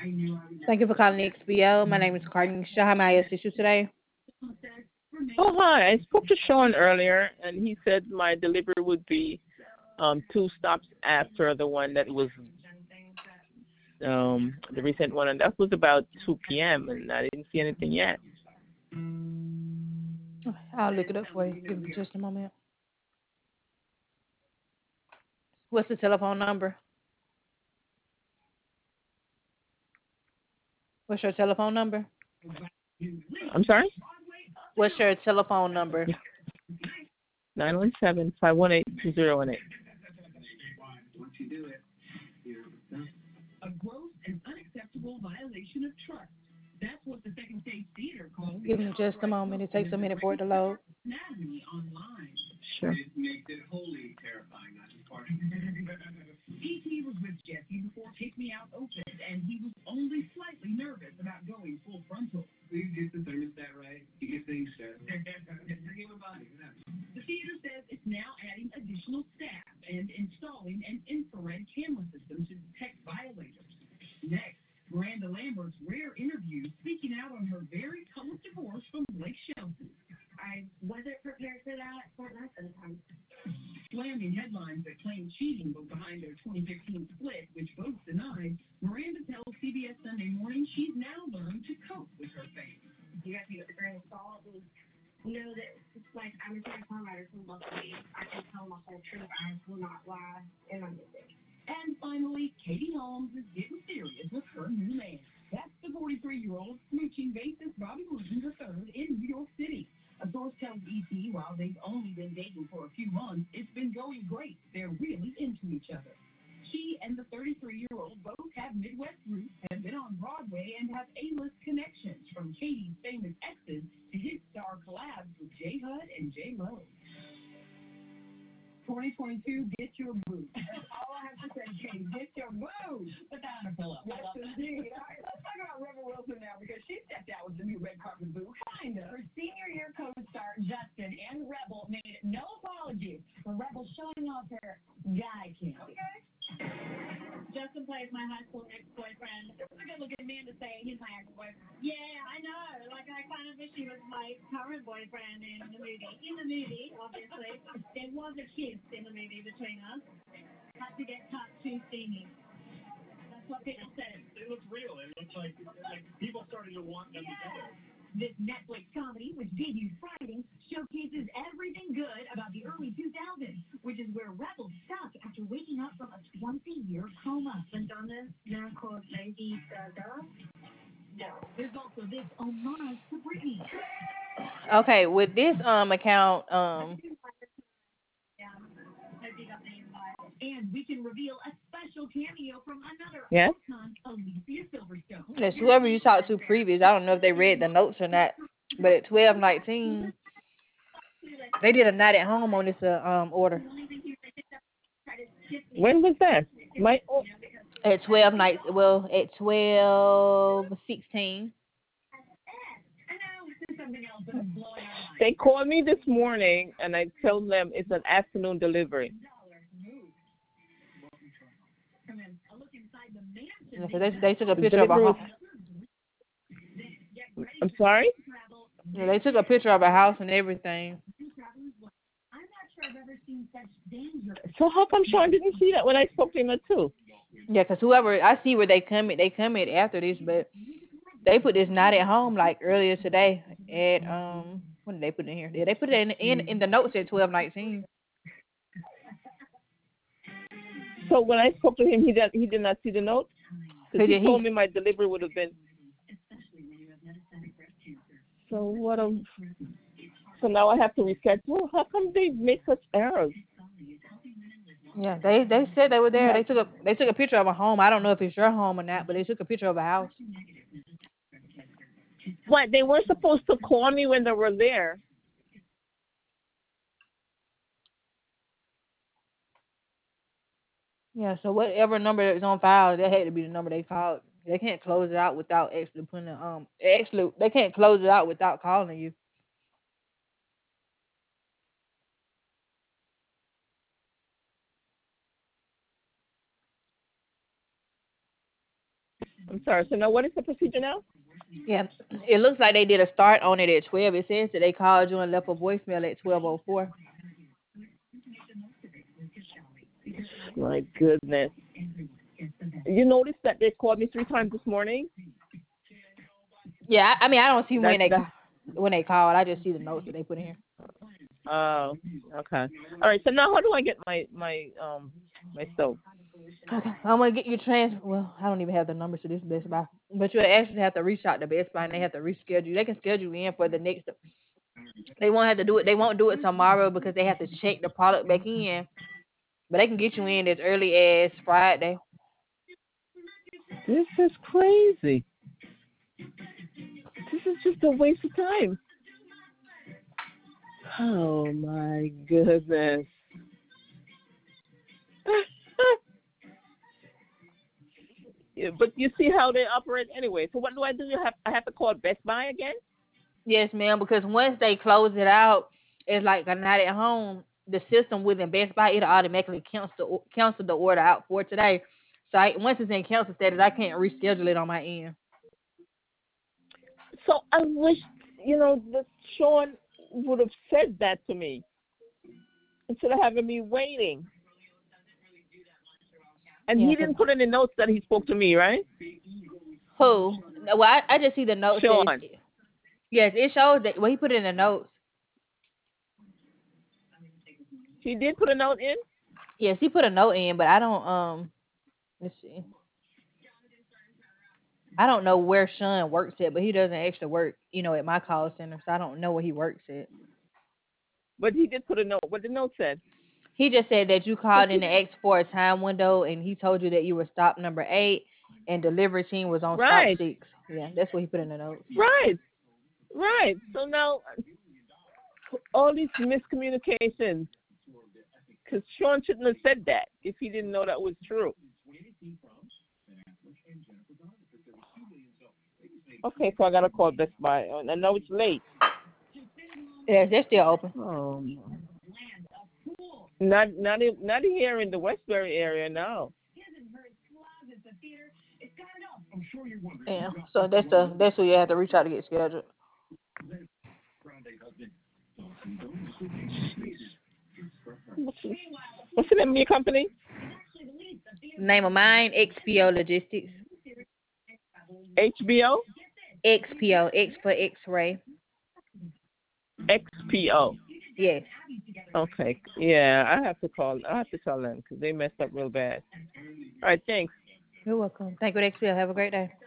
Thank you for calling the XBO. My name is Carnisha. How may I assist you today? Oh, hi. I spoke to Sean earlier, and he said my delivery would be two stops after the one that was the recent one, and that was about 2 p.m., and I didn't see anything yet. I'll look it up for you. Give me just a moment. What's the telephone number? What's your telephone number? I'm sorry? What's your telephone number? 917-518-2018. Give me just a moment. It takes a minute for it to load. Sure. Okay, with this account, Yes? yes, whoever you talked to previous, I don't know if they read the notes or not, but at 12:19, they did a night at home on this order. When was that? At 12 nights, well, at 12:16. They called me this morning, and I told them it's an afternoon delivery. Yeah, so they took a The picture of a delivery was, house. I'm sorry? Yeah, they took a picture of a house and everything. So how come Sean didn't see that when I spoke to him at 2? Yeah, cause whoever I see where they come in after this, but they put this night at home like earlier today at when did they put it in here? Yeah, they put it in the notes at 12:19. So when I spoke to him, he did not see the note? Because he told me my delivery would have been. So so now I have to reschedule? How come they make such errors? Yeah, they said they were there. They took a picture of a home. I don't know if it's your home or not, but they took a picture of a house. What? They weren't supposed to call me when they were there. Yeah, so whatever number is on file, that had to be the number they called. They can't close it out without actually putting actually they can't close it out without calling you. I'm sorry. So now, what is the procedure now? Yeah, it looks like they did a start on it at 12. It says that they called you and left a voicemail at 12:04. My goodness. You noticed that they called me 3 times this morning? Yeah, I mean I don't see That's that. when they called. I just see the notes that they put in here. Oh, okay. All right. So now, how do I get my stove? Okay, I'm gonna get you Well, I don't even have the numbers to this Best Buy, but you actually have to reach out to Best Buy and they have to reschedule. They can schedule you in for the next. They won't have to do it. They won't do it tomorrow because they have to check the product back in. But they can get you in as early as Friday. This is crazy. This is just a waste of time. Oh my goodness. Yeah, but you see how they operate anyway. So what do I do? I have to call Best Buy again? Yes, ma'am. Because once they close it out, it's like a night at home. The system within Best Buy it'll automatically cancel the order out for today. So once it's in cancel status, I can't reschedule it on my end. So I wish that Sean would have said that to me instead of having me waiting. And Yeah, he 'cause didn't put any notes that he spoke to me, right? who? Well, I just see the notes that Sean. yes, it shows that. Well, he put it in the notes. He did put a note in? Yes, he put a note in, but I don't. Let's see. I don't know where Sean works at, but he doesn't actually work, at my call center, so I don't know where he works at. But he did put a note. What the note said? He just said that you Because called in to ask for a time window, and he told you that you were stop number 8, and delivery team was on stop right, 6. Yeah, that's what he put in the notes. right, right. So now all these miscommunications, because Sean shouldn't have said that if he didn't know that was true. Okay, so I gotta call Best Buy. I know it's late. Yes, they're still open. Not here in the Westbury area, no. Yeah, so that's who you have to reach out to get scheduled. What's the name of your company? Name of mine, XPO Logistics. HBO? XPO, X for X-ray. XPO. Yes. Okay. Yeah, I have to tell them because they messed up real bad. All right, thanks. You're welcome. Thank you, XPO. Have a great day.